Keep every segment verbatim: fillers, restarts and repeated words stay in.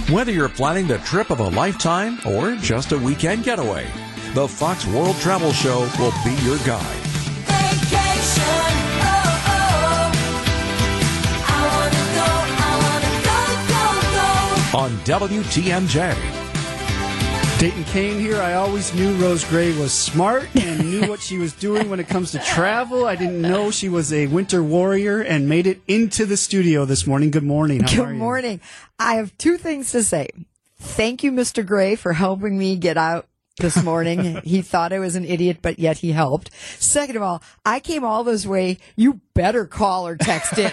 Whether you're planning the trip of a lifetime or just a weekend getaway, the Fox World Travel Show will be your guide. Vacation, oh, oh. I wanna go, I wanna go, go, go. On W T M J. Dayton Kane here. I always knew Rose Gray was smart and knew what she was doing when it comes to travel. I didn't know she was a winter warrior and made it into the studio this morning. Good morning. How are Good you? morning. I have two things to say. Thank you, Mister Gray, for helping me get out this morning. He thought I was an idiot, but yet he helped. Second of all, I came all this way. You better call or text in.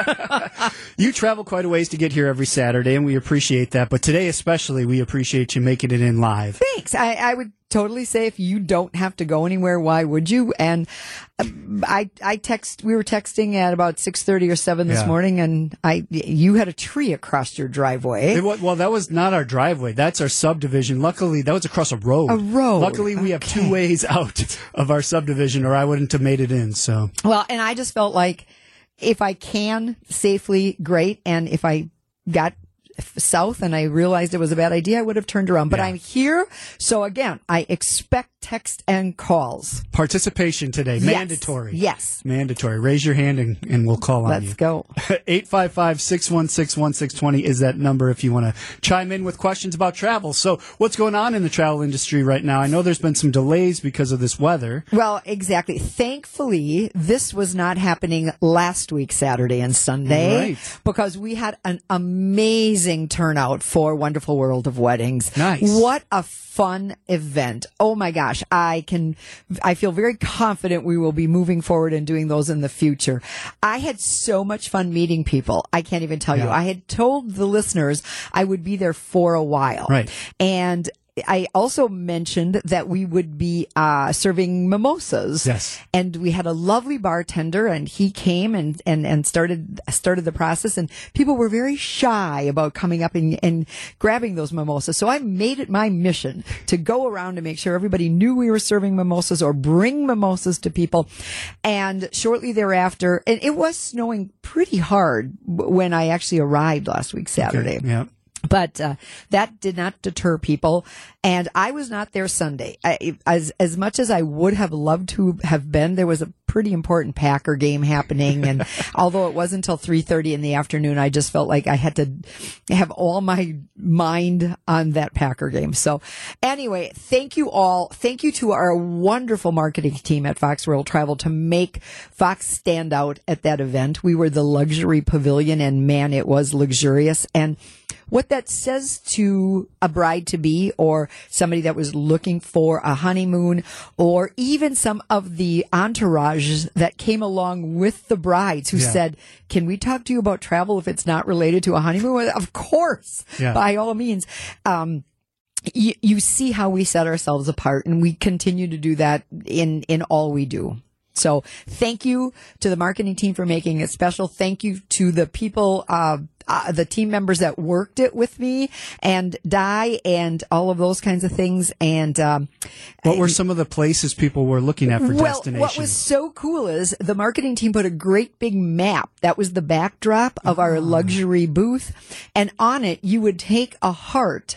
You travel quite a ways to get here every Saturday, and we appreciate that. But today especially, we appreciate you making it in live. Thanks. I, I would totally say if you don't have to go anywhere, why would you? And uh, I, I text, we were texting at about six thirty or seven this Yeah. morning, and I, you had a tree across your driveway. It wa- well, that was not our driveway. That's our subdivision. Luckily, that was across a road. A road. Luckily, we have Okay. two ways out of our subdivision, or I wouldn't have made it in. So Well, and I just felt like if I can safely, great. And if I got f- south and I realized it was a bad idea, I would have turned around. But Yeah. I'm here. So again, I expect text and calls. participation today, Yes. mandatory. Yes. Mandatory. Raise your hand and, and we'll call on Let's you. go. eight five five, six one six, one six two zero is that number if you want to chime in with questions about travel. So what's going on in the travel industry right now? I know there's been some delays because of this weather. Well, exactly. Thankfully, this was not happening last week, Saturday and Sunday, Right. because we had an amazing turnout for Wonderful World of Weddings. Nice. What a fun event. Oh my gosh. I can, I feel very confident we will be moving forward and doing those in the future. I had so much fun meeting people. I can't even tell you. Yeah. I had told the listeners I would be there for a while. Right. And I also mentioned that we would be uh, serving mimosas. Yes. And we had a lovely bartender, and he came and, and, and started started the process. And people were very shy about coming up and, and grabbing those mimosas. So I made it my mission to go around and make sure everybody knew we were serving mimosas or bring mimosas to people. And shortly thereafter, and it was snowing pretty hard w- when I actually arrived last week, Saturday. Okay. Yeah. But uh, that did not deter people, and I was not there Sunday. I, as as much as I would have loved to have been, there was a pretty important Packer game happening, and although it wasn't until three thirty in the afternoon, I just felt like I had to have all my mind on that Packer game. So anyway, thank you all. Thank you to our wonderful marketing team at Fox World Travel to make Fox stand out at that event. We were the luxury pavilion, and man, it was luxurious. And what that says to a bride-to-be or somebody that was looking for a honeymoon, or even some of the entourage that came along with the brides who Yeah. said, can we talk to you about travel if it's not related to a honeymoon? Well, of course, Yeah. by all means. Um, you, you see how we set ourselves apart, and we continue to do that in, in all we do. So thank you to the marketing team for making it special. Thank you to the people, uh, uh, the team members that worked it with me, and Di, and all of those kinds of things. And um, What were some of the places people were looking at for well, destinations? what was so cool is the marketing team put a great big map. That was the backdrop of our luxury booth. And on it, you would take a heart,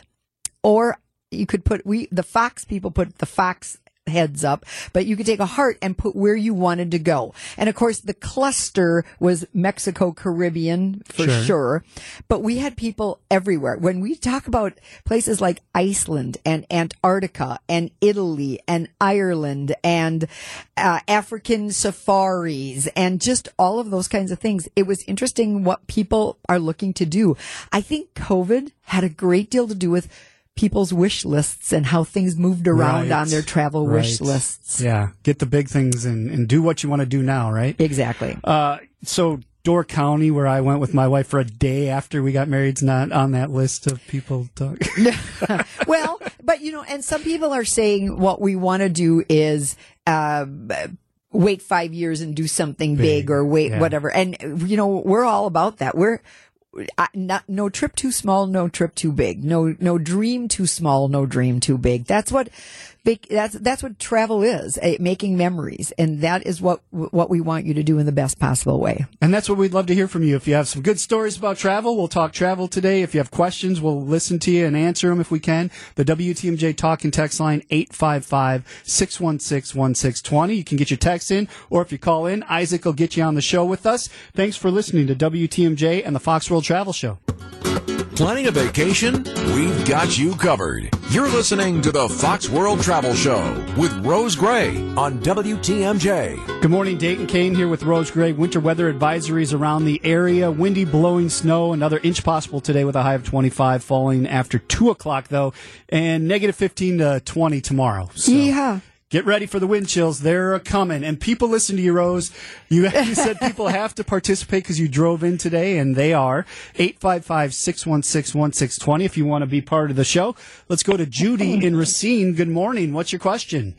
or you could put, we, the Fox people put the Fox heads up, but you could take a heart and put where you wanted to go. And of course, the cluster was Mexico, Caribbean for Sure. sure. But we had people everywhere. When we talk about places like Iceland and Antarctica and Italy and Ireland and uh, African safaris and just all of those kinds of things, it was interesting what people are looking to do. I think COVID had a great deal to do with people's wish lists and how things moved around Right. on their travel wish Right. lists. Yeah. Get the big things and, and do what you want to do now, right? Exactly. Uh, so Door County, where I went with my wife for a day after we got married, is not on that list of people to talk. Well, but you know, and some people are saying what we want to do is, uh, wait five years and do something big, Big, or wait yeah. whatever. And, you know, we're all about that. We're, I, not, no trip too small, no trip too big. No, no dream too small, no dream too big. That's what, big, that's, that's what travel is, eh, making memories. And that is what, what we want you to do in the best possible way. And that's what we'd love to hear from you. If you have some good stories about travel, we'll talk travel today. If you have questions, we'll listen to you and answer them if we can. The W T M J talk and text line, eight five five, six one six, one six two zero. You can get your text in, or if you call in, Isaac will get you on the show with us. Thanks for listening to W T M J and the Fox World Travel Show. Planning a vacation? We've got you covered. You're listening to the Fox World Travel Show with Rose Gray on W T M J. Good morning, Dayton Kane here with Rose Gray. Winter weather advisories around the area. Windy, blowing snow, another inch possible today with a high of twenty-five, falling after two o'clock though, and negative fifteen to twenty tomorrow. So. Yeah. Get ready for the wind chills. They're coming. And people listen to you, Rose. You, you said people have to participate because you drove in today, and they are. eight five five, six one six, one six two zero if you want to be part of the show. Let's go to Judy in Racine. Good morning. What's your question?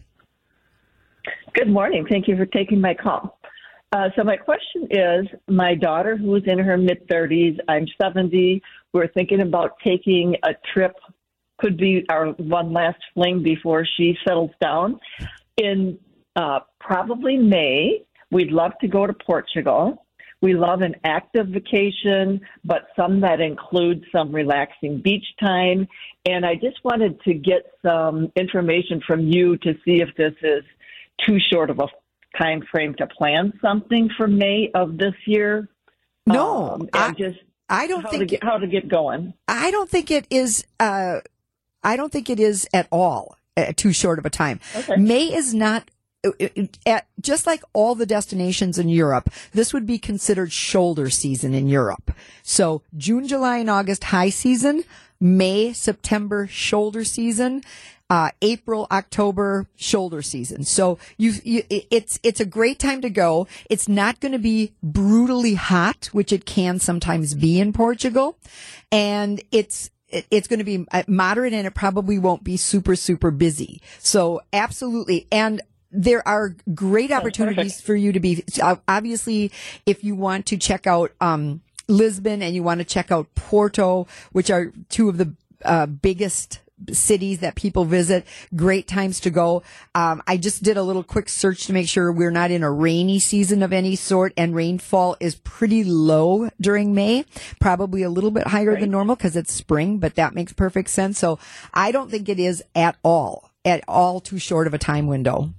Good morning. Thank you for taking my call. Uh, so my question is, my daughter, who is in her mid-thirties, I'm seventy, we're thinking about taking a trip, could be our one last fling before she settles down. In uh, probably May, we'd love to go to Portugal. We love an active vacation, but some that includes some relaxing beach time. And I just wanted to get some information from you to see if this is too short of a time frame to plan something for May of this year. No, um, and I, just I don't how think to get, how to get going. I don't think it is. Uh, I don't think it is at all uh, too short of a time. Okay. May is not. At, just like all the destinations in Europe, this would be considered shoulder season in Europe. So June, July, and August, high season. May, September, shoulder season. Uh, April, October, shoulder season. So you, you, it's, it's a great time to go. It's not going to be brutally hot, which it can sometimes be in Portugal. And it's, it's going to be moderate, and it probably won't be super, super busy. So absolutely. And there are great opportunities for you to be, obviously, if you want to check out, um, Lisbon and you want to check out Porto, which are two of the, uh, biggest cities that people visit, great times to go. Um, I just did a little quick search to make sure we're not in a rainy season of any sort, and rainfall is pretty low during May, probably a little bit higher Right. than normal because it's spring, but that makes perfect sense. So I don't think it is at all, at all too short of a time window.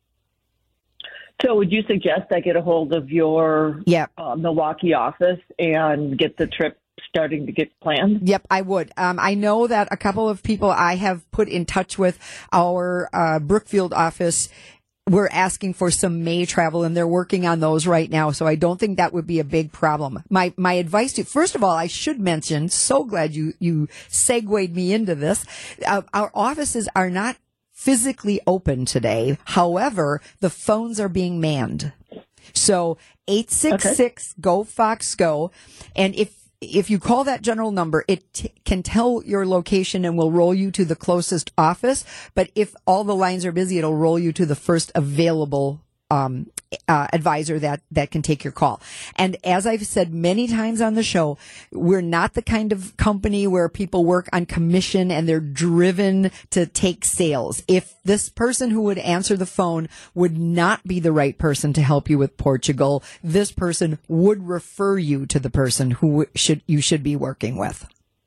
So would you suggest I get a hold of your Yep. uh, Milwaukee office and get the trip starting to get planned? Yep, I would. Um, I know that a couple of people I have put in touch with, our uh, Brookfield office, we're asking for some May travel, and they're working on those right now. So I don't think that would be a big problem. My my advice to, first of all, I should mention, so glad you, you segued me into this. Uh, our offices are not physically open today. However, the phones are being manned. So eight six six, G O Fox Go. And if If you call that general number, it t- can tell your location and will roll you to the closest office. But if all the lines are busy, it'll roll you to the first available um, uh, advisor that, that can take your call. And as I've said many times on the show, we're not the kind of company where people work on commission and they're driven to take sales. If this person who would answer the phone would not be the right person to help you with Portugal, this person would refer you to the person who should you should be working with.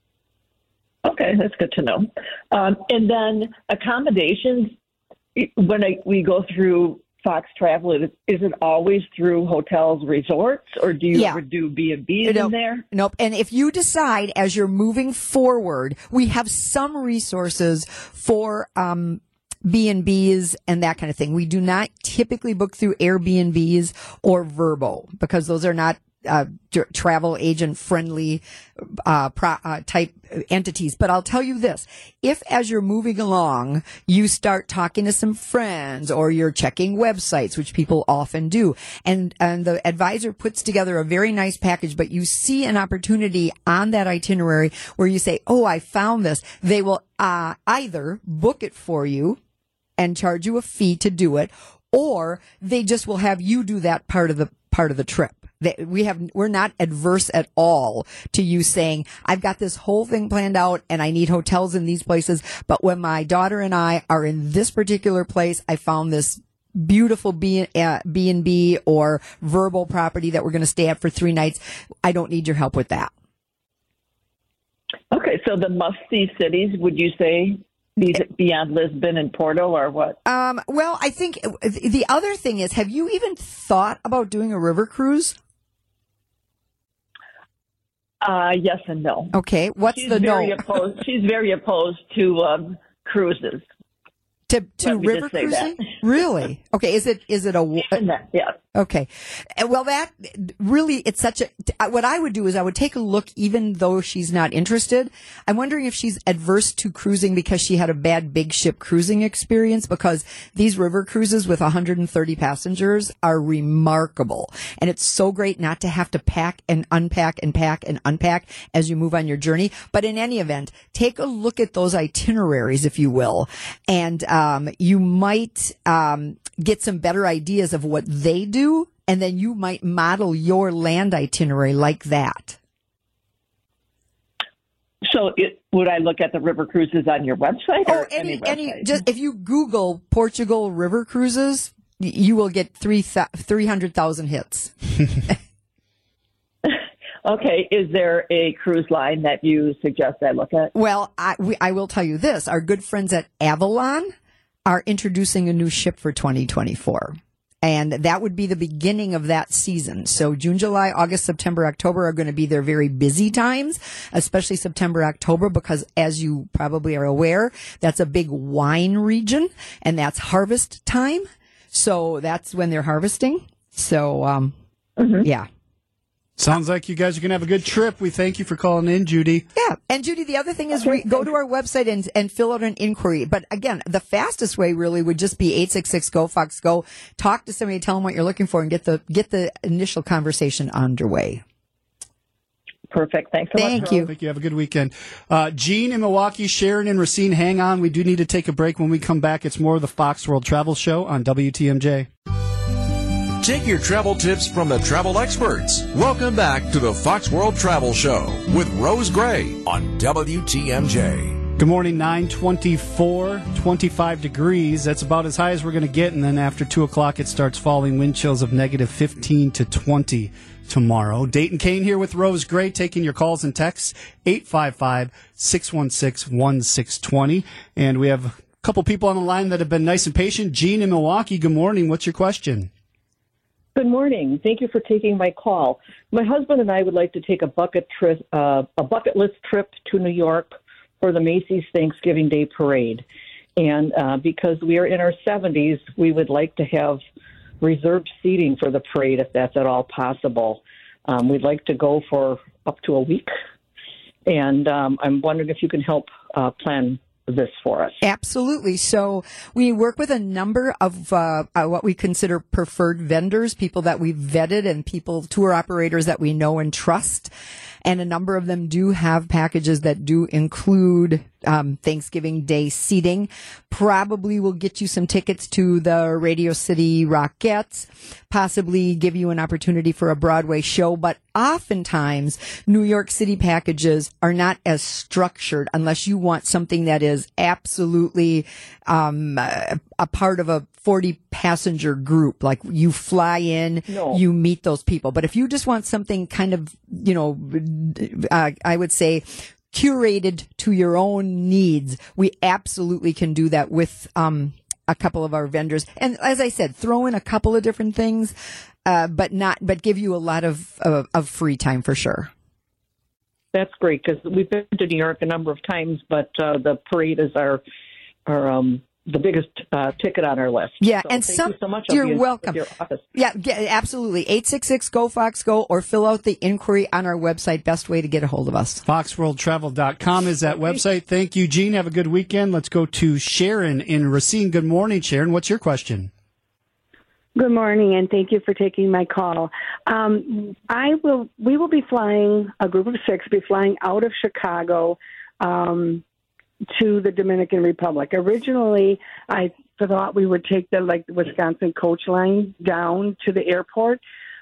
Okay, that's good to know. Um, and then accommodations, when I, we go through Fox Travel, is, is it always through hotels, resorts, or do you Yeah. ever do B and B's Nope. in there? Nope. And if you decide as you're moving forward, we have some resources for um, B and B's and that kind of thing. We do not typically book through Airbnbs or Vrbo because those are not uh, d- travel agent friendly uh, pro- uh, type entities. But I'll tell you this, if as you're moving along, you start talking to some friends or you're checking websites, which people often do, and, and the advisor puts together a very nice package, but you see an opportunity on that itinerary where you say, oh, I found this, they will uh, either book it for you and charge you a fee to do it, or they just will have you do that part of the part of the trip. That we have, we're not adverse at all to you saying, I've got this whole thing planned out and I need hotels in these places. But when my daughter and I are in this particular place, I found this beautiful B, uh, B and B or verbal property that we're going to stay at for three nights. I don't need your help with that. Okay, so the must-see cities, would you say, these beyond Lisbon and Porto, or what? Um, well, I think the other thing is, have you even thought about doing a river cruise? Uh, yes and no. Okay, what's she's the very no? Opposed, she's very opposed to um, cruises. To to Let me river just say cruising? that. Really? Okay. Is it is it a And that, yeah. okay? Uh, Well, that really it's such a. What I would do is I would take a look, even though she's not interested. I'm wondering if she's adverse to cruising because she had a bad big ship cruising experience. Because these river cruises with one hundred thirty passengers are remarkable, and it's so great not to have to pack and unpack and pack and unpack as you move on your journey. But in any event, take a look at those itineraries, if you will, and. Um, you might um, get some better ideas of what they do, and then you might model your land itinerary like that. So it, would I look at the river cruises on your website? Or Oh, any, any, any, website? just if you Google Portugal river cruises, y- you will get three three hundred thousand hits. Okay, is there a cruise line that you suggest I look at? Well, I, we, I will tell you this: our good friends at Avalon are introducing a new ship for twenty twenty-four. And that would be the beginning of that season. So June, July, August, September, October are going to be their very busy times, especially September, October, because as you probably are aware, that's a big wine region and that's harvest time. So that's when they're harvesting. So, um, mm-hmm. yeah. Sounds like you guys are going to have a good trip. We thank you for calling in, Judy. Yeah. And Judy, the other thing is re- go to our website and, and fill out an inquiry. But again, the fastest way really would just be eight six six, G O, Fox, Go. Talk to somebody, tell them what you're looking for and get the, get the initial conversation underway. Perfect. Thanks so Thank much. you. Rose. Thank you. Have a good weekend. Uh, Gene in Milwaukee, Sharon and Racine, hang on. We do need to take a break. When we come back, it's more of the Fox World Travel Show on W T M J. Take your travel tips from the travel experts. Welcome back to the Fox World Travel Show with Rose Gray on W T M J. Good morning, nine twenty-four, twenty-five degrees. That's about as high as we're going to get. And then after two o'clock, it starts falling. Wind chills of negative fifteen to twenty tomorrow. Dayton Kane here with Rose Gray, taking your calls and texts, eight five five, six one six, one six two zero. And we have a couple people on the line that have been nice and patient. Gene in Milwaukee, good morning. What's your question? Good morning. Thank you for taking my call. My husband and I would like to take a bucket trip, uh, a bucket list trip to New York for the Macy's Thanksgiving Day Parade. And uh, because we are in our seventies, we would like to have reserved seating for the parade if that's at all possible. Um, we'd like to go for up to a week. And um, I'm wondering if you can help uh, plan this for us. Absolutely. So we work with a number of uh, uh, what we consider preferred vendors, people that we've vetted and people, tour operators that we know and trust. And a number of them do have packages that do include um, Thanksgiving Day seating. Probably will get you some tickets to the Radio City Rockettes, possibly give you an opportunity for a Broadway show. But oftentimes, New York City packages are not as structured unless you want something that is absolutely um, a, a part of a forty passenger group. Like you fly in, No. you meet those people. But if you just want something kind of, you know, uh, I would say curated to your own needs, we absolutely can do that with um, a couple of our vendors. And as I said, throw in a couple of different things, uh, but not, but give you a lot of, of, of free time for sure. That's great because we've been to New York a number of times, but uh, the parade is our, our um, the biggest uh, ticket on our list. Yeah, So and thank some, you so much. I'll you're be in welcome. with your office. Yeah, yeah, absolutely. eight six six, G O, Fox, Go, or fill out the inquiry on our website. Best way to get a hold of us. fox world travel dot com is that website. Thank you, Gene. Have a good weekend. Let's go to Sharon in Racine. Good morning, Sharon. What's your question? Good morning, and thank you for taking my call. Um, I will. We will be flying. A group of six will be flying out of Chicago um, to the Dominican Republic. Originally, I thought we would take the like the Wisconsin coach line down to the airport,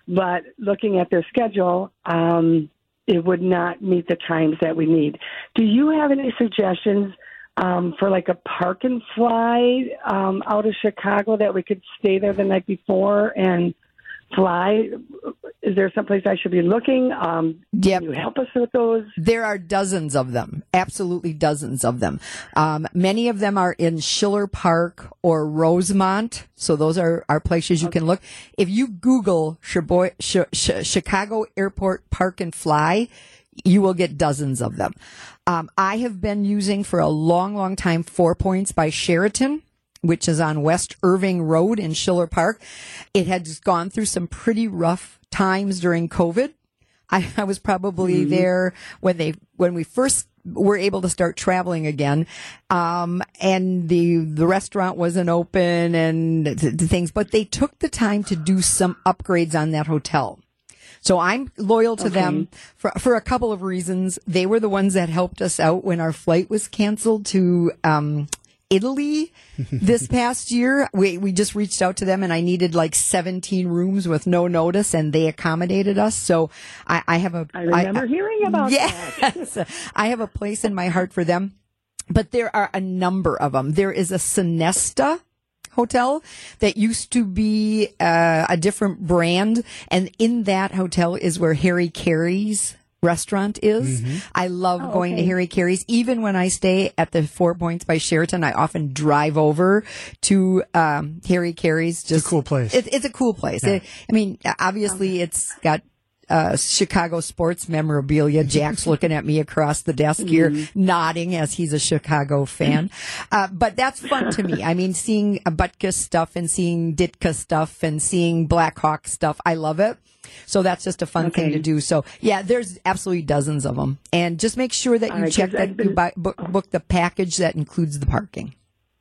but looking at their schedule, um, it would not meet the times that we need. Do you have any suggestions um, for like a park and fly um, out of Chicago that we could stay there the night before and fly? Is there someplace I should be looking? Um, Yep. Can you help us with those? There are dozens of them, absolutely dozens of them. Um, many of them are in Schiller Park or Rosemont, so those are, are places you can look. If you Google Chiboy, Ch- Ch- Chicago Airport Park and Fly, you will get dozens of them. Um, I have been using for a long, long time Four Points by Sheraton, which is on West Irving Road in Schiller Park. It had just gone through some pretty rough times during COVID. I, I was probably mm-hmm. there when they when we first were able to start traveling again, um, and the the restaurant wasn't open and th- th- things. But they took the time to do some upgrades on that hotel. So I'm loyal to okay. them for for a couple of reasons. They were the ones that helped us out when our flight was canceled to um, Italy this past year. We we just reached out to them, and I needed like seventeen rooms with no notice, and they accommodated us. So I, I have a. I remember I, hearing about yes, that. I have a place in my heart for them, but there are a number of them. There is a Sonesta hotel that used to be uh, a different brand, and in that hotel is where Harry Carey's restaurant is. Mm-hmm. I love oh, going okay. to Harry Carey's. Even when I stay at the Four Points by Sheraton, I often drive over to um, Harry Carey's. Just, it's a cool place. It, it's a cool place. Yeah. It, I mean, obviously, okay. it's got uh, Chicago sports memorabilia. Jack's looking at me across the desk here, mm-hmm. nodding as he's a Chicago fan. Uh, but that's fun to me. I mean, seeing Butkus stuff and seeing Ditka stuff and seeing Blackhawk stuff, I love it. So that's just a fun okay. thing to do. So yeah, there's absolutely dozens of them. And just make sure that you right, check that been, you buy, book, book the package that includes the parking.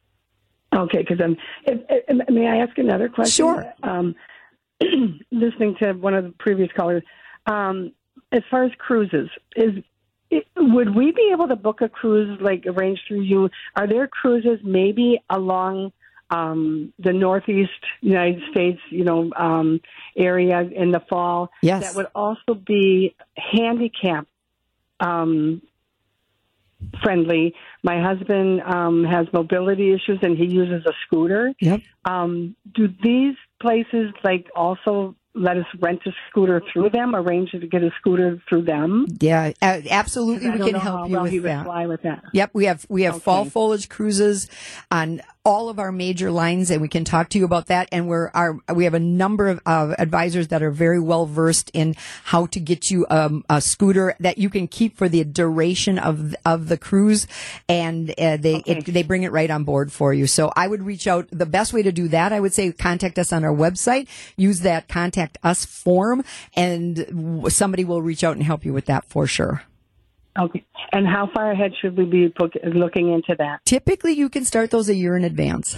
Okay, because um, if, if, may I ask another question? Sure. Um, listening to one of the previous callers, um, as far as cruises, is it, would we be able to book a cruise like arranged through you? Are there cruises maybe along Um, the Northeast United States, you know, um, area in the fall? Yes. That would also be handicap um, friendly. My husband um, has mobility issues and he uses a scooter. Yep. Um, do these places like also let us rent a scooter through them, arrange to get a scooter through them? Yeah, uh, absolutely. We can know help how you well with he would that. fly with that. Yep, we have we have Okay. fall foliage cruises on all of our major lines, and we can talk to you about that. And we're our we have a number of uh, advisors that are very well versed in how to get you um, a scooter that you can keep for the duration of of the cruise, and uh, they Okay. it, they bring it right on board for you. So I would reach out. The best way to do that, I would say, contact us on our website. Use that contact us form, and somebody will reach out and help you with that for sure. Okay. And how far ahead should we be looking into that? Typically, you can start those a year in advance.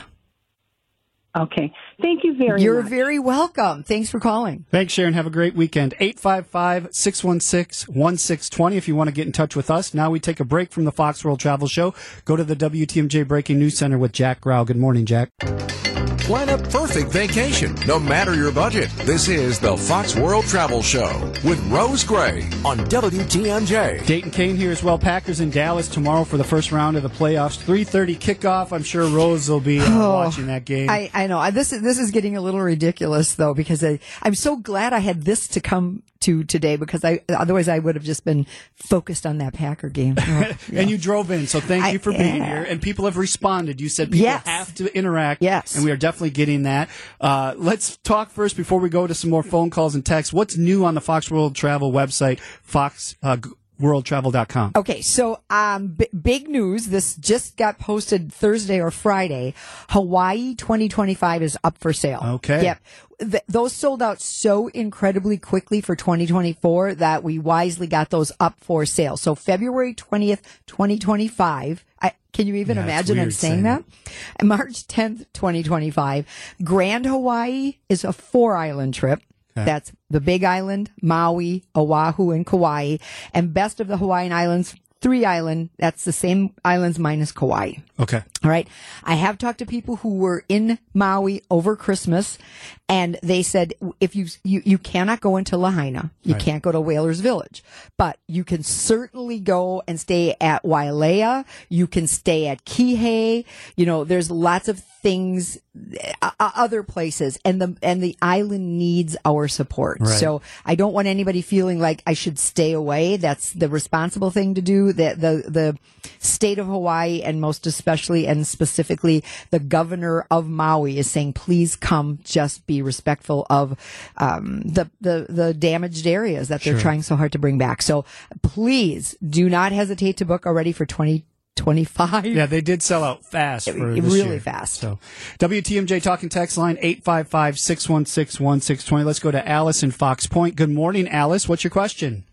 Okay. Thank you very You're much. You're very welcome. Thanks for calling. Thanks, Sharon. Have a great weekend. eight five five, six one six, one six two zero if you want to get in touch with us. Now we take a break from the Fox World Travel Show. Go to the W T M J Breaking News Center with Jack Grau. Good morning, Jack. Plan a perfect vacation, no matter your budget. This is the Fox World Travel Show with Rose Gray on W T M J. Dayton Kane here as well. Packers in Dallas tomorrow for the first round of the playoffs. three thirty kickoff. I'm sure Rose will be uh, oh, watching that game. I, I know. This is, this is getting a little ridiculous, though, because I, I'm so glad I had this to come to today, because I otherwise I would have just been focused on that Packer game. Oh, yeah. And you drove in, so thank I, you for being yeah. here. And people have responded. You said people yes. have to interact. Yes. And we are definitely getting that. Uh, let's talk first before we go to some more phone calls and texts. What's new on the Fox World Travel website, fox world travel dot com? Okay, so um, b- big news. This just got posted Thursday or Friday. Hawaii twenty twenty-five is up for sale. Okay. Yep. Th- those sold out so incredibly quickly for twenty twenty-four that we wisely got those up for sale. So February twentieth, twenty twenty-five. I, can you even yeah, imagine I'm saying, saying that? March tenth, twenty twenty-five. Grand Hawaii is a four island trip. Okay. That's the Big Island, Maui, Oahu, and Kauai. And best of the Hawaiian Islands three island. That's the same islands minus Kauai. Okay. All right. I have talked to people who were in Maui over Christmas, and they said if you you, you cannot go into Lahaina, you Right. can't go to Whalers Village, but you can certainly go and stay at Wailea. You can stay at Kihei. You know, there's lots of things, uh, other places, and the and the island needs our support. Right. So I don't want anybody feeling like I should stay away. That's the responsible thing to do. The the the state of Hawaii, and most especially and specifically the governor of Maui, is saying, please come, just be respectful of um, the, the the damaged areas that they're Sure. trying so hard to bring back. So please do not hesitate to book already for twenty twenty-five. Yeah, they did sell out fast for It- this really year. fast. So, W T M J talking text line eight five five, six one six, one six two zero. Let's go to Alice in Fox Point. Good morning, Alice. What's your question?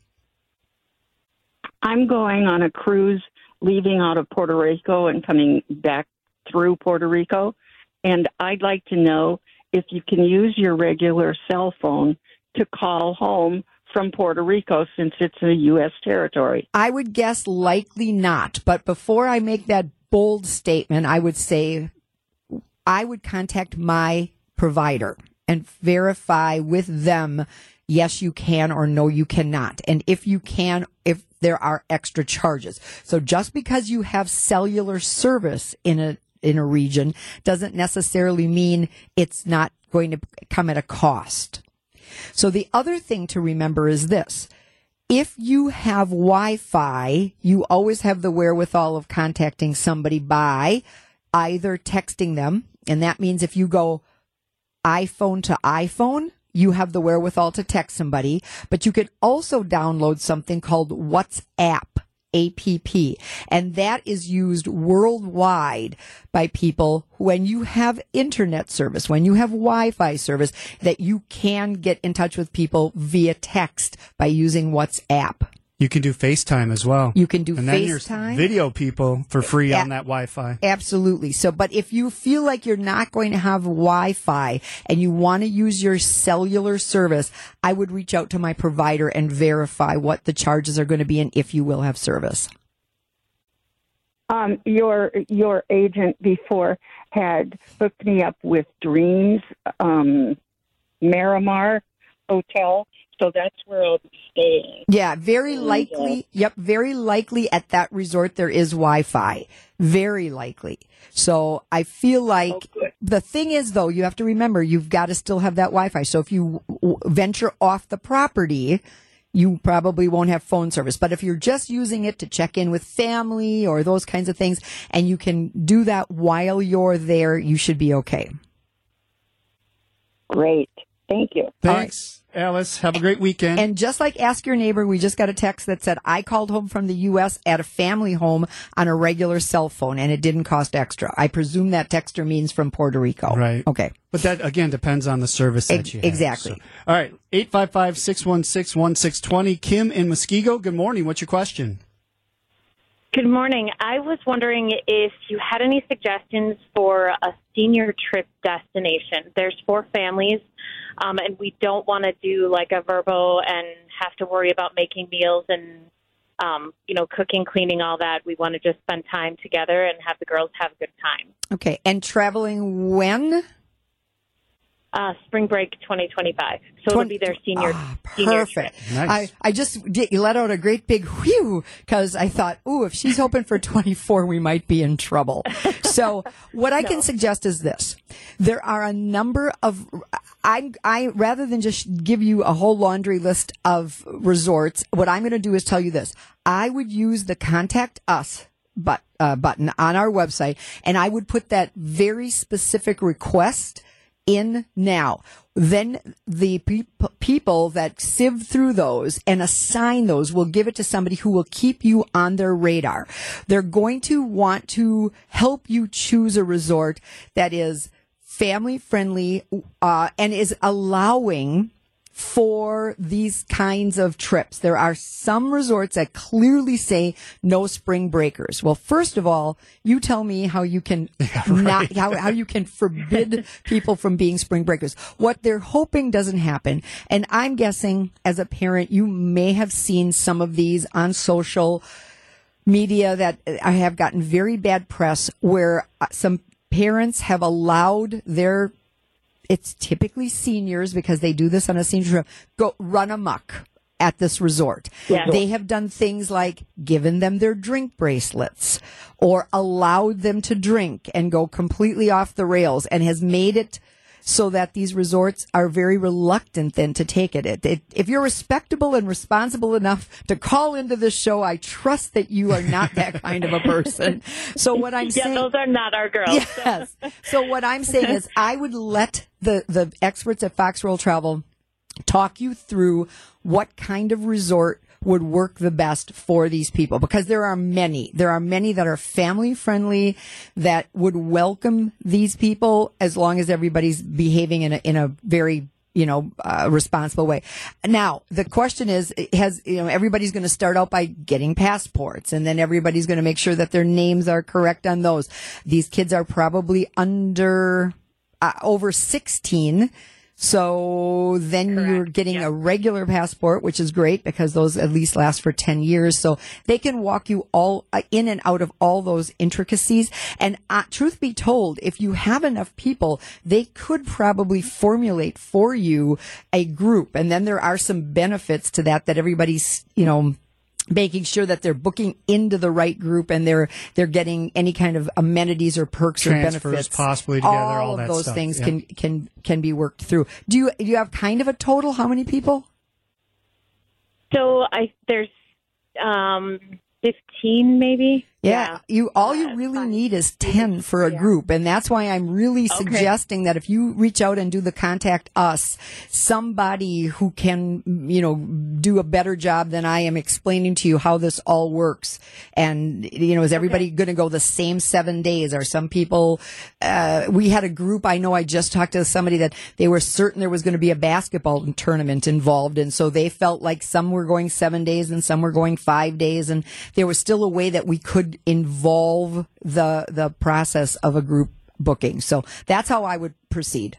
I'm going on a cruise leaving out of Puerto Rico and coming back through Puerto Rico. And I'd like to know if you can use your regular cell phone to call home from Puerto Rico since it's a U S territory. I would guess likely not. But before I make that bold statement, I would say I would contact my provider and verify with them, yes, you can, or no, you cannot. And if you can, if there are extra charges. So just because you have cellular service in a in a region doesn't necessarily mean it's not going to come at a cost. So the other thing to remember is this. If you have Wi-Fi, you always have the wherewithal of contacting somebody by either texting them, and that means if you go iPhone to iPhone, you have the wherewithal to text somebody, but you could also download something called WhatsApp. A P P. And that is used worldwide by people when you have internet service, when you have Wi-Fi service, that you can get in touch with people via text by using WhatsApp. You can do FaceTime as well. You can do and then there's FaceTime. video people for free Yeah. on that Wi-Fi. Absolutely. So, but if you feel like you're not going to have Wi-Fi and you want to use your cellular service, I would reach out to my provider and verify what the charges are going to be and if you will have service. Um, your your agent before had hooked me up with Dreams um, Miramar Hotel, so that's where I'll be staying. Yeah, very likely. Yep, very likely at that resort there is Wi-Fi. Very likely. So I feel like the thing is, though, you have to remember you've got to still have that Wi-Fi. So if you w- venture off the property, you probably won't have phone service. But if you're just using it to check in with family or those kinds of things, and you can do that while you're there, you should be okay. Great. Thank you. Thanks, Alice. Have a great weekend. And just like Ask Your Neighbor, we just got a text that said, I called home from the U S at a family home on a regular cell phone, and it didn't cost extra. I presume that texter means from Puerto Rico. Right. Okay. But that, again, depends on the service that Ex- you have. exactly. So, all right. eight five five, six one six, one six two zero. Kim in Muskego. Good morning. What's your question? Good morning. I was wondering if you had any suggestions for a senior trip destination. There's four families, um, and we don't want to do like a Verbo and have to worry about making meals and, um, you know, cooking, cleaning, all that. We want to just spend time together and have the girls have a good time. Okay. And traveling when? Uh, spring break twenty twenty-five. So it'll be their senior, Ah, senior perfect. trip. Nice. I, I just did, you let out a great big whew because I thought, ooh, if she's hoping for twenty-four, we might be in trouble. So what I can suggest is this. There are a number of, I, I, rather than just give you a whole laundry list of resorts, what I'm going to do is tell you this. I would use the contact us but, uh, button on our website, and I would put that very specific request in now. Then the pe- people that sieve through those and assign those will give it to somebody who will keep you on their radar. They're going to want to help you choose a resort that is family friendly, uh, and is allowing for these kinds of trips. There are some resorts that clearly say no spring breakers. Well, first of all, you tell me how you can Yeah, not, right. how, how you can forbid people from being spring breakers. What they're hoping doesn't happen. And I'm guessing as a parent, you may have seen some of these on social media that I have gotten very bad press where uh, some parents have allowed their, it's typically seniors because they do this on a senior trip, go run amok at this resort. Yeah. They have done things like given them their drink bracelets or allowed them to drink and go completely off the rails and has made it so that these resorts are very reluctant then to take it. It, it. If you're respectable and responsible enough to call into this show, I trust that you are not that kind of a person. So what I'm Yeah, saying... those are not our girls. Yes. So what I'm saying is I would let the, the experts at Fox World Travel talk you through what kind of resort would work the best for these people, because there are many. There are many that are family friendly that would welcome these people as long as everybody's behaving in a, in a very, you know, uh, responsible way. Now, the question is, has, you know, everybody's going to start out by getting passports, and then everybody's going to make sure that their names are correct on those. These kids are probably under, uh, over sixteen. So then Correct. you're getting Yeah. a regular passport, which is great because those at least last for ten years. So they can walk you all uh, in and out of all those intricacies. And uh, truth be told, if you have enough people, they could probably formulate for you a group. And then there are some benefits to that, that everybody's, you know, making sure that they're booking into the right group and they're they're getting any kind of amenities or perks Transfers or benefits possibly together, all all of that those stuff, things yeah. can can can be worked through. Do you do you have kind of a total? How many people? So I there's um, fifteen maybe. Yeah, you all you Uh, really fine. need is ten for a Yeah. group, and that's why I'm really Okay. suggesting that if you reach out and do the contact us, somebody who can, you know, do a better job than I am explaining to you how this all works. And you know, is everybody going to go the same seven days? Are some people? Uh, we had a group. I know I just talked to somebody that they were certain there was going to be a basketball tournament involved, and so they felt like some were going seven days and some were going five days, and there was still a way that we could involve the the process of a group booking. So that's how I would proceed.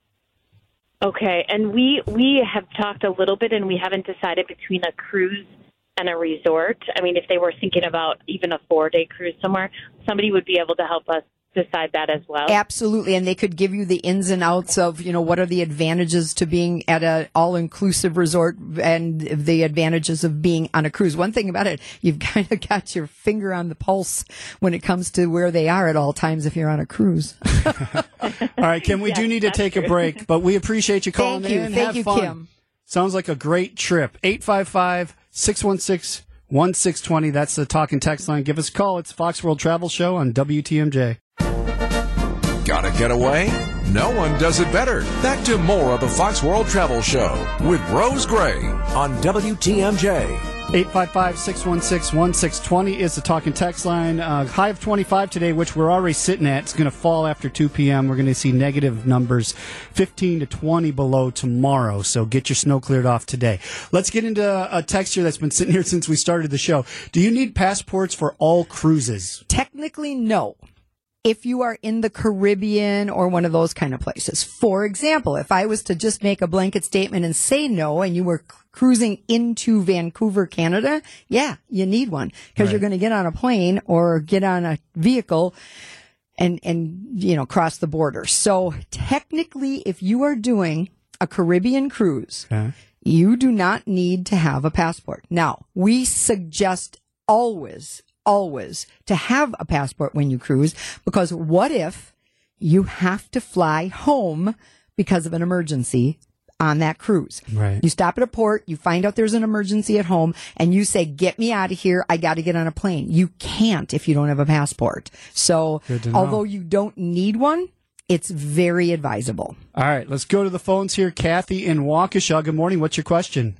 Okay, and we we have talked a little bit, and we haven't decided between a cruise and a resort. I mean, if they were thinking about even a four day cruise somewhere, somebody would be able to help us decide that as well. Absolutely. And they could give you the ins and outs of, you know, what are the advantages to being at a all-inclusive resort and the advantages of being on a cruise. One thing about it, you've kind of got your finger on the pulse when it comes to where they are at all times if you're on a cruise. All right, Kim, we Yes, do need to that's take a true. break, but we appreciate you calling Thank you. in. Thank Have you, fun. Kim. Sounds like a great trip. eight five five, six one six, one six two zero. That's the talk and text line. Give us a call. It's Fox World Travel Show on W T M J. Gotta get away? No one does it better. Back to more of the Fox World Travel Show with Rose Gray on W T M J. eight five five, six one six, one six two zero is the talk and text line. Uh, high of twenty-five today, which we're already sitting at. It's going to fall after two p.m. We're going to see negative numbers, fifteen to twenty below tomorrow. So get your snow cleared off today. Let's get into a text here that's been sitting here since we started the show. Do you need passports for all cruises? Technically, no. If you are in the Caribbean or one of those kind of places. For example, if I was to just make a blanket statement and say no, and you were c- cruising into Vancouver, Canada, yeah, you need one because Right. you're going to get on a plane or get on a vehicle and, and, you know, cross the border. So technically, if you are doing a Caribbean cruise, Okay. you do not need to have a passport. Now, we suggest always, always to have a passport when you cruise, because what if you have to fly home because of an emergency on that cruise? Right. You stop at a port, you find out there's an emergency at home, and you say, get me out of here, I got to get on a plane. You can't if you don't have a passport. So Good to know. although you don't need one, it's very advisable. All right, let's go to the phones here. Kathy in Waukesha. Good morning. What's your question?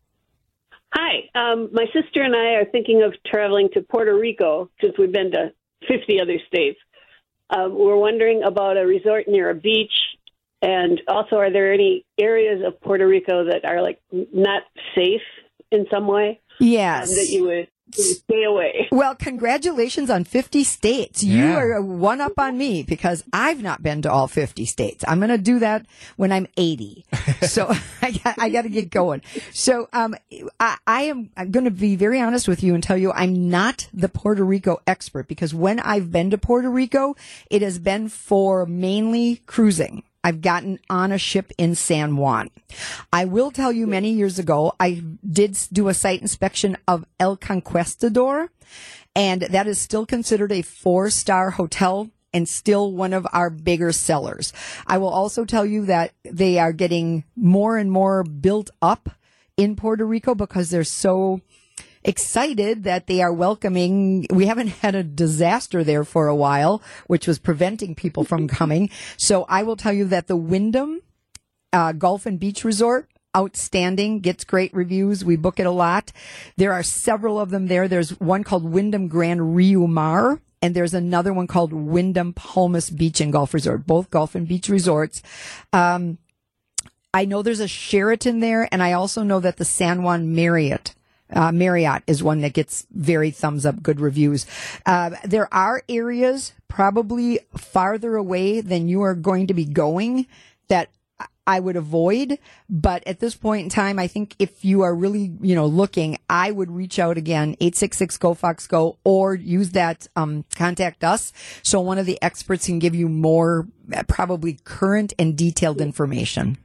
Hi. Um, my sister and I are thinking of traveling to Puerto Rico since we've been to fifty other states. Um, we're wondering about a resort near a beach, and also, are there any areas of Puerto Rico that are like not safe in some way? Yes. Um, that you would stay away. Well, congratulations on fifty states. You Yeah. are one up on me because I've not been to all fifty states. I'm going to do that when I'm eighty. So I got, I got to get going. So um, I, I am I'm going to be very honest with you and tell you I'm not the Puerto Rico expert because when I've been to Puerto Rico, it has been for mainly cruising. I've gotten on a ship in San Juan. I will tell you many years ago, I did do a site inspection of El Conquistador, and that is still considered a four-star hotel and still one of our bigger sellers. I will also tell you that they are getting more and more built up in Puerto Rico because they're so excited that they are welcoming. We haven't had a disaster there for a while, which was preventing people from coming. So I will tell you that the Wyndham uh, Golf and Beach Resort, outstanding, gets great reviews. We book it a lot. There are several of them there. There's one called Wyndham Grand Rio Mar, and there's another one called Wyndham Palmas Beach and Golf Resort, both golf and beach resorts. Um, I know there's a Sheraton there, and I also know that the San Juan Marriott Uh, Marriott is one that gets very thumbs up, good reviews. Uh, there are areas probably farther away than you are going to be going that I would avoid. But at this point in time, I think if you are really, you know, looking, I would reach out again, eight six six, G O, Fox, Go, or use that, um, contact us. So one of the experts can give you more, uh, probably current and detailed information.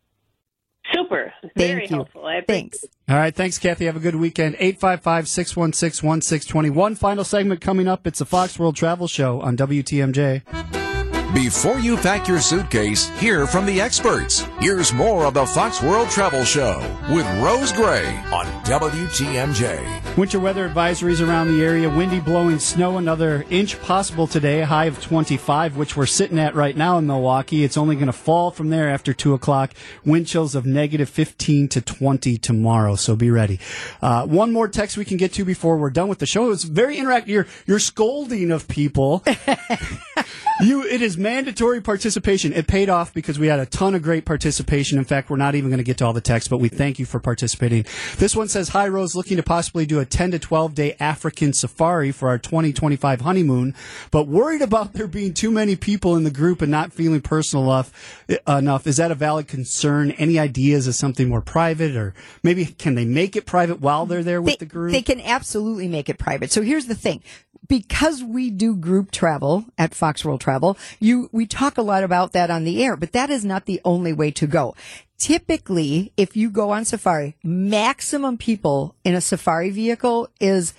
Super. Thank Very you. helpful. I Thanks. All right, thanks, Kathy. Have a good weekend. eight five five, six one six, one six two one. Final segment coming up. It's the Fox World Travel Show on W T M J. Before you pack your suitcase, hear from the experts. Here's more of the Fox World Travel Show with Rose Gray on W T M J. Winter weather advisories around the area. Windy, blowing snow, another inch possible today, a high of twenty-five, which we're sitting at right now in Milwaukee. It's only going to fall from there after two o'clock. Wind chills of negative fifteen to twenty tomorrow, so be ready. Uh, one more text we can get to before we're done with the show. It's very interactive. You're, you're scolding of people. You, it is mandatory participation. It paid off because we had a ton of great participation. In fact, we're not even going to get to all the texts, but we thank you for participating. This one says, hi, Rose, looking to possibly do a ten to twelve day African safari for our twenty twenty-five honeymoon, but worried about there being too many people in the group and not feeling personal enough. enough. Is that a valid concern? Any ideas of something more private, or maybe can they make it private while they're there with they, the group? They can absolutely make it private. So here's the thing. Because we do group travel at Fox World Travel, you we talk a lot about that on the air, but that is not the only way to go. Typically, if you go on safari, maximum people in a safari vehicle is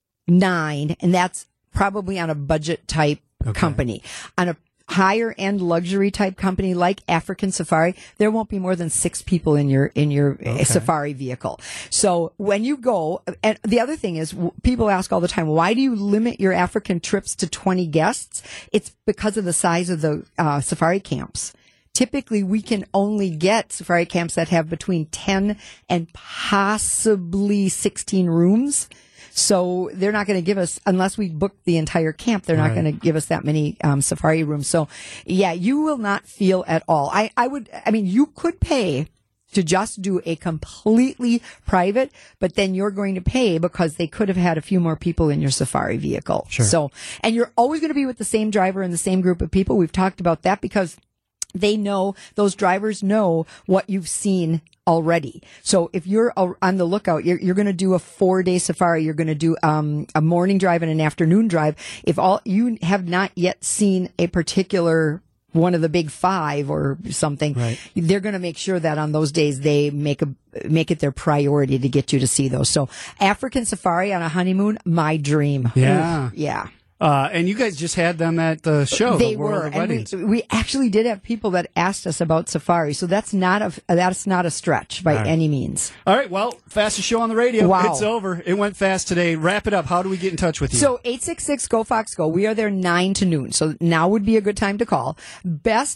nine, and that's probably on a budget type okay. company. On a higher end luxury type company like African Safari, there won't be more than six people in your in your okay. safari vehicle. So when you go, and the other thing is, people ask all the time, why do you limit your African trips to twenty guests? It's because of the size of the uh, safari camps. Typically, we can only get safari camps that have between ten and possibly sixteen rooms. So they're not going to give us, unless we book the entire camp, they're not right. going to give us that many um, safari rooms. So, yeah, you will not feel at all. I, I would, I mean, you could pay to just do a completely private, but then you're going to pay because they could have had a few more people in your safari vehicle. Sure. So, and you're always going to be with the same driver and the same group of people. We've talked about that because they know, those drivers know what you've seen already. So if you're on the lookout, you're, you're going to do a four day safari. You're going to do um, a morning drive and an afternoon drive. If all you have not yet seen a particular one of the big five or something, right. they're going to make sure that on those days they make a make it their priority to get you to see those. So African Safari on a honeymoon, my dream. Yeah. Oof, yeah. Uh, and you guys just had them at the show. They the World were, of and Weddings. we, we actually did have people that asked us about safari, so that's not a that's not a stretch by right. any means. All right, well, fastest show on the radio. Wow. It's over. It went fast today. Wrap it up. How do we get in touch with you? So eight six six, G O, Fox, Go. We are there nine to noon, so now would be a good time to call. Best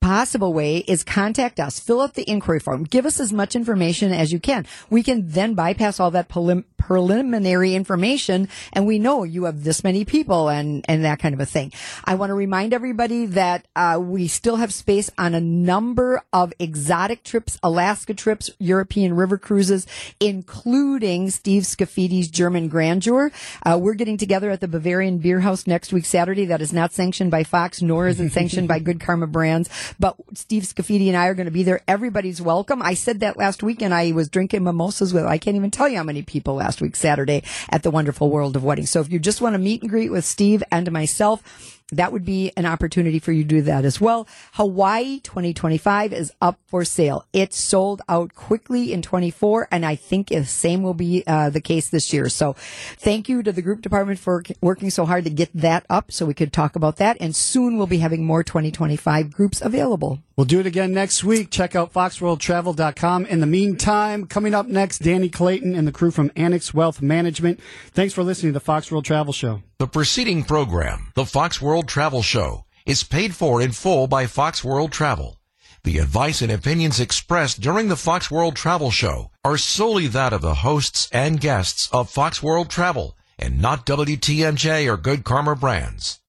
possible way is contact us, fill out the inquiry form, give us as much information as you can. We can then bypass all that prelim- preliminary information, and we know you have this many people and, and that kind of a thing. I want to remind everybody that uh, we still have space on a number of exotic trips, Alaska trips, European river cruises, including Steve Scaffidi's German Grandeur. Uh, we're getting together at the Bavarian Beer House next week, Saturday. That is not sanctioned by Fox, nor is it sanctioned by Good Karma Brands. But Steve Scaffidi and I are going to be there. Everybody's welcome. I said that last week, and I was drinking mimosas with, I can't even tell you how many people last week, Saturday, at the Wonderful World of Weddings. So if you just want to meet and greet with Steve and myself, that would be an opportunity for you to do that as well. Hawaii twenty twenty-five is up for sale. It sold out quickly in twenty-four, and I think the same will be uh, the case this year. So thank you to the group department for working so hard to get that up so we could talk about that. And soon we'll be having more twenty twenty-five groups available. We'll do it again next week. Check out fox world travel dot com. In the meantime, coming up next, Danny Clayton and the crew from Annex Wealth Management. Thanks for listening to the Fox World Travel Show. The preceding program, the Fox World Travel Show, is paid for in full by Fox World Travel. The advice and opinions expressed during the Fox World Travel Show are solely that of the hosts and guests of Fox World Travel and not W T M J or Good Karma Brands.